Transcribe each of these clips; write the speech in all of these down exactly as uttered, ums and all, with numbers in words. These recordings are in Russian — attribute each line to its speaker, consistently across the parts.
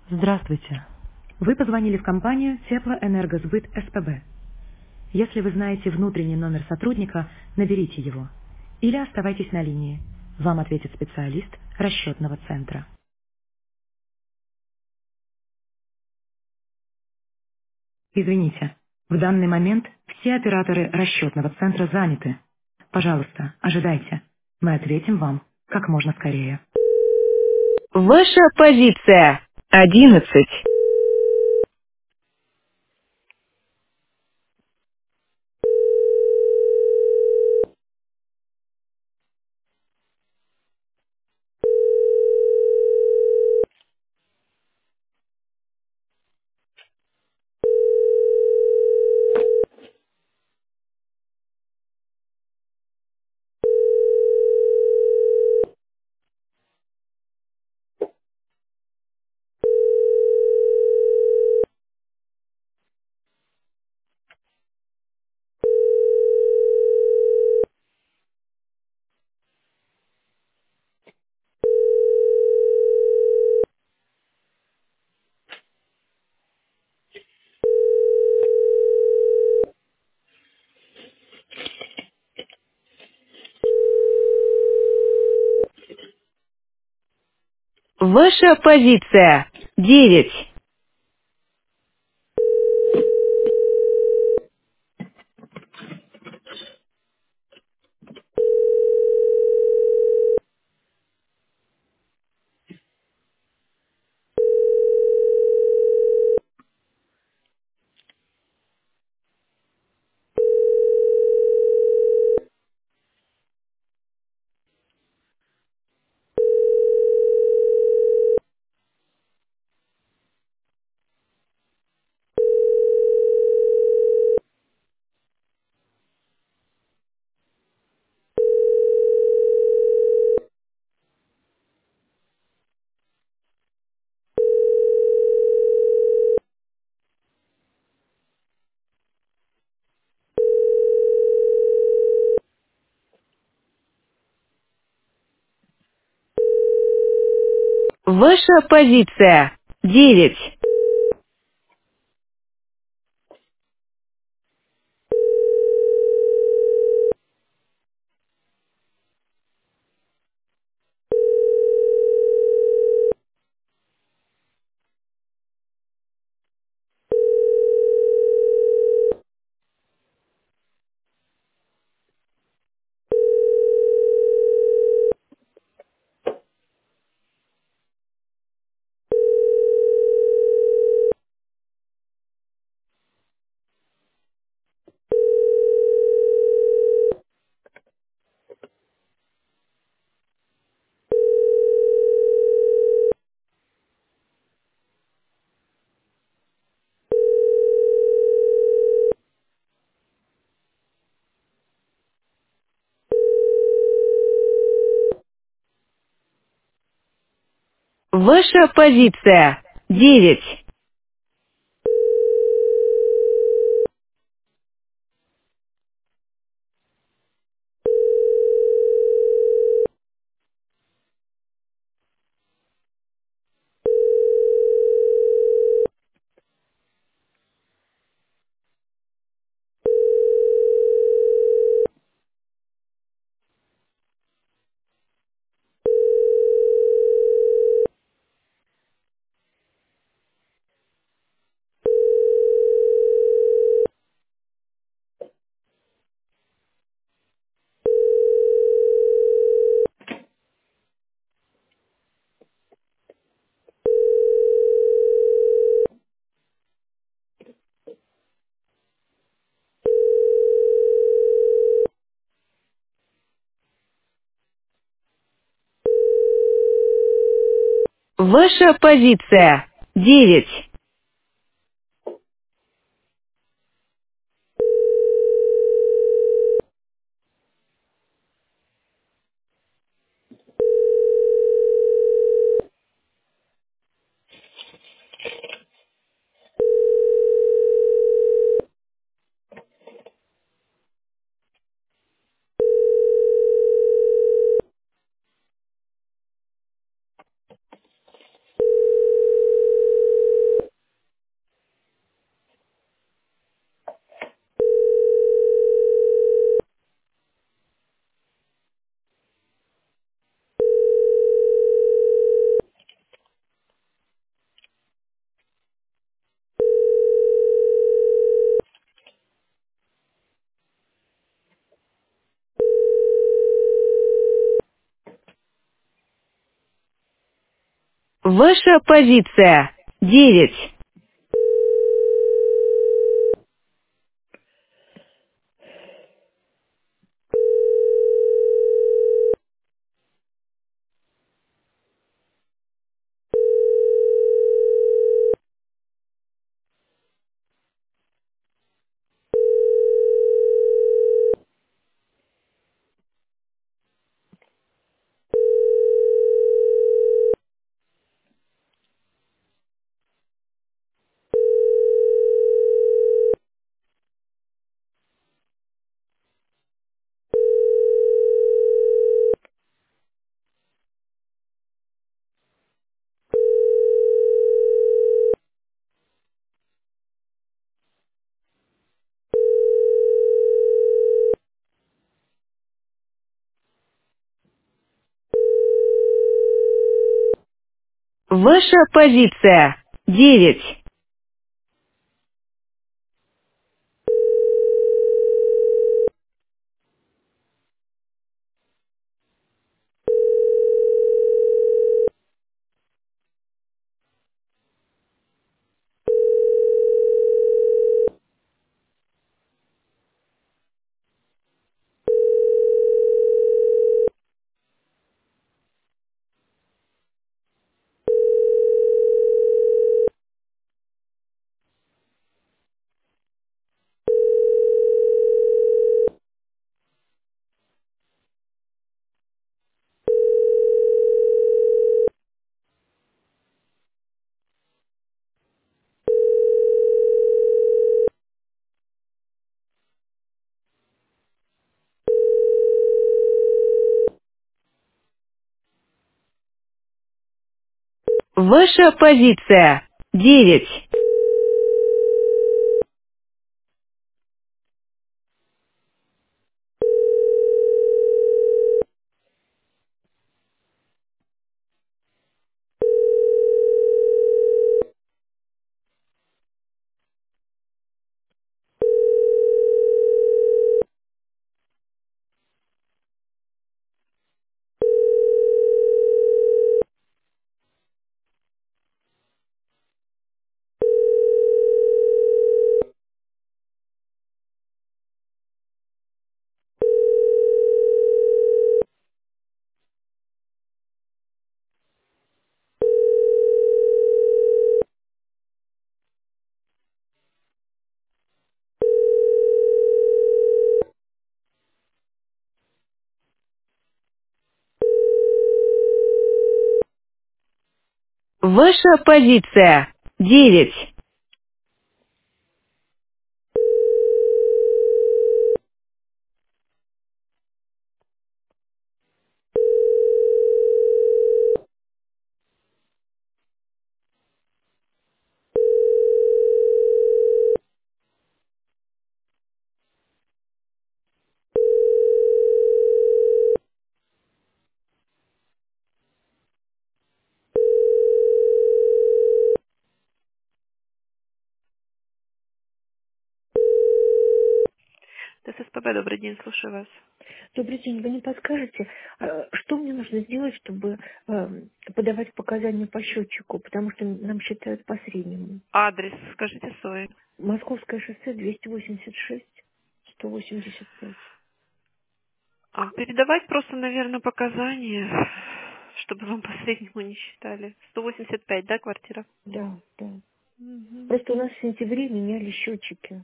Speaker 1: Здравствуйте. Вы позвонили в компанию Теплоэнергосбыт СПБ. Если вы знаете внутренний номер сотрудника, наберите его. Или оставайтесь на линии. Вам ответит специалист расчетного центра. Извините, в данный момент все операторы расчетного центра заняты. Пожалуйста, ожидайте. Мы ответим вам как можно скорее. Ваша позиция одиннадцать. Ваша позиция девять. Ваша позиция девять. Ваша позиция девять. Ваша позиция девять. Ваша позиция. Девять. Ваша позиция. Девять. Ваша позиция. Девять. Ваша позиция. Девять.
Speaker 2: ТССПБ, добрый день, слушаю вас.
Speaker 3: Добрый день. Вы не подскажете, э, что мне нужно сделать, чтобы э, подавать показания по счетчику, потому что нам считают по среднему.
Speaker 2: Адрес скажите свой.
Speaker 3: Московское шоссе двести восемьдесят шесть сто восемьдесят пять.
Speaker 2: А передавать просто, наверное, показания, чтобы вам по среднему не считали. сто восемьдесят пять, да, квартира?
Speaker 3: Да, да.
Speaker 2: Мгм.
Speaker 3: Просто у нас в сентябре меняли счетчики.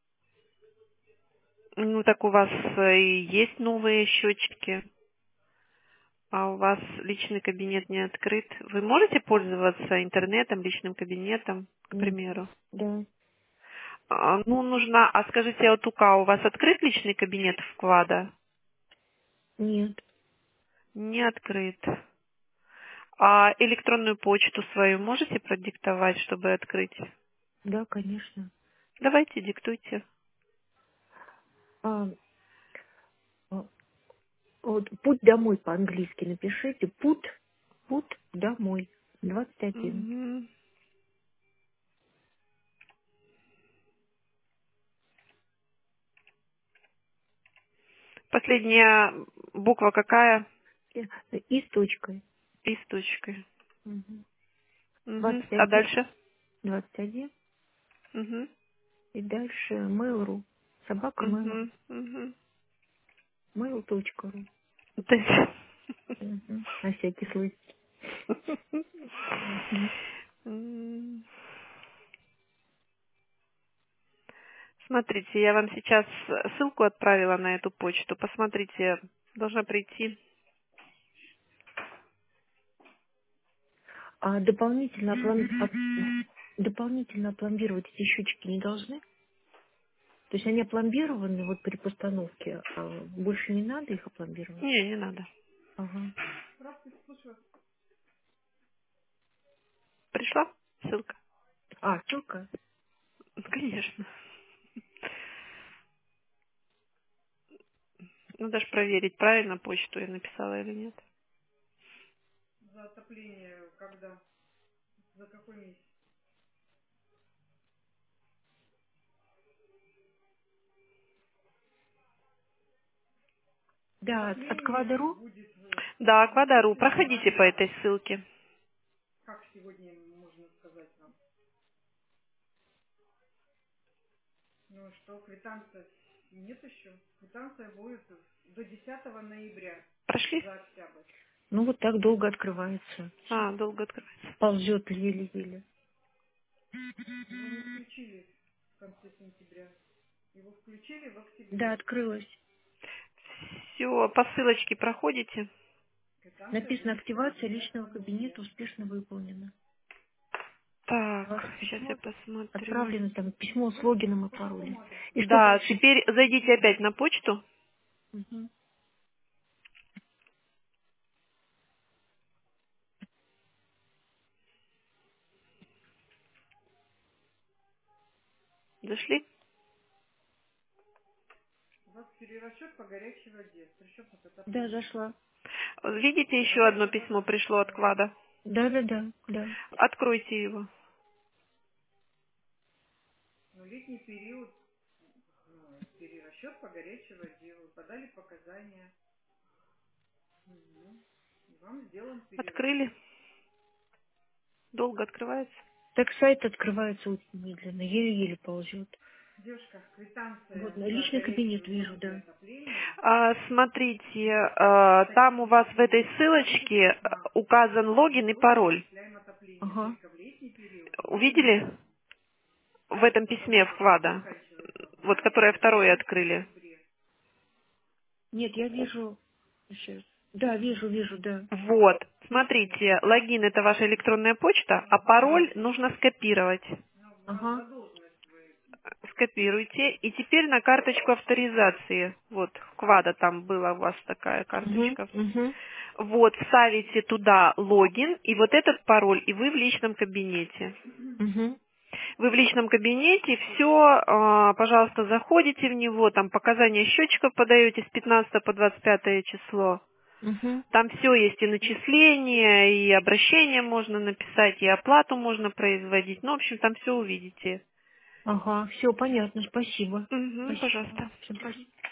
Speaker 2: Ну, так у вас э, и есть новые счетчики, а у вас личный кабинет не открыт. Вы можете пользоваться интернетом, личным кабинетом, к
Speaker 3: М,
Speaker 2: примеру?
Speaker 3: Да,
Speaker 2: А, ну, нужна... А скажите, от УК у вас открыт личный кабинет вклада?
Speaker 3: нет,
Speaker 2: Не открыт. А электронную почту свою можете продиктовать, чтобы открыть?
Speaker 3: да, конечно.
Speaker 2: Давайте, диктуйте.
Speaker 3: А, а, вот путь домой по-английски напишите. Путь, путь домой. двадцать один.
Speaker 2: Мгм. Последняя буква какая?
Speaker 3: И и с точкой.
Speaker 2: И с точкой.
Speaker 3: Мгм.
Speaker 2: Угу.
Speaker 3: двадцать
Speaker 2: А
Speaker 3: один,
Speaker 2: дальше?
Speaker 3: двадцать один.
Speaker 2: Угу.
Speaker 3: И дальше mail.ru. Собака mail.ru.
Speaker 2: Угу. Угу.
Speaker 3: mail.ru.
Speaker 2: То есть-
Speaker 3: Угу. На всякий случай. Угу.
Speaker 2: М. Смотрите, я вам сейчас ссылку отправила на эту почту. Посмотрите, должна прийти.
Speaker 3: А дополнительно, оплом- оп- дополнительно опломбировать эти щечки не должны? То есть они опломбированы вот при постановке, а больше не надо их опломбировать?
Speaker 2: Не, не надо.
Speaker 3: Ага.
Speaker 2: Пришла ссылка?
Speaker 3: А, ссылка?
Speaker 2: Конечно. Надо же проверить, правильно почту я написала или нет.
Speaker 3: Да, от, от Квадру.
Speaker 2: Да, Аквадару. Проходите по этой ссылке. Прошли?
Speaker 3: Ну вот так долго открывается.
Speaker 2: А, долго открывается.
Speaker 3: Ползет еле-еле. Да, открылась.
Speaker 2: Все, по ссылочке проходите.
Speaker 3: Написано, активация личного кабинета успешно выполнена.
Speaker 2: Так,
Speaker 3: Ваше
Speaker 2: сейчас я
Speaker 3: письмо
Speaker 2: посмотрю.
Speaker 3: отправлено, там письмо с логином и паролем. И что
Speaker 2: Да,
Speaker 3: дальше?
Speaker 2: теперь зайдите опять на почту.
Speaker 3: Мгм.
Speaker 2: Зашли?
Speaker 3: Да, зашла.
Speaker 2: Видите, еще одно письмо пришло от Клада.
Speaker 3: Да, да, да, да.
Speaker 2: Откройте его. Открыли? Долго открывается?
Speaker 3: Так сайт открывается очень медленно, еле-еле ползет. Вот, на личный кабинет вижу, да.
Speaker 2: А, смотрите, а, там у вас в этой ссылочке а, указан логин и пароль.
Speaker 3: Ага.
Speaker 2: Увидели? В этом письме вклада. Вот, которое второе открыли.
Speaker 3: Нет, я вижу. Сейчас. Да, вижу, вижу, да.
Speaker 2: Вот. Смотрите, логин это ваша электронная почта, а пароль нужно скопировать.
Speaker 3: Ага.
Speaker 2: Скопируйте. И теперь на карточку авторизации. Вот, вклада там была у вас такая
Speaker 3: Угу,
Speaker 2: карточка.
Speaker 3: угу,
Speaker 2: Вот, ставите туда логин и вот этот пароль, и вы в личном кабинете.
Speaker 3: угу,
Speaker 2: Вы в личном кабинете, все, пожалуйста, заходите в него, там показания счетчиков подаете с пятнадцатого по двадцать пятое число.
Speaker 3: угу.
Speaker 2: Там все есть, и начисления, и обращения можно написать, и оплату можно производить. Ну, в общем, там все увидите.
Speaker 3: Ага, все понятно, спасибо.
Speaker 2: Угу,
Speaker 3: Спасибо.
Speaker 2: пожалуйста.
Speaker 3: Всё, спасибо.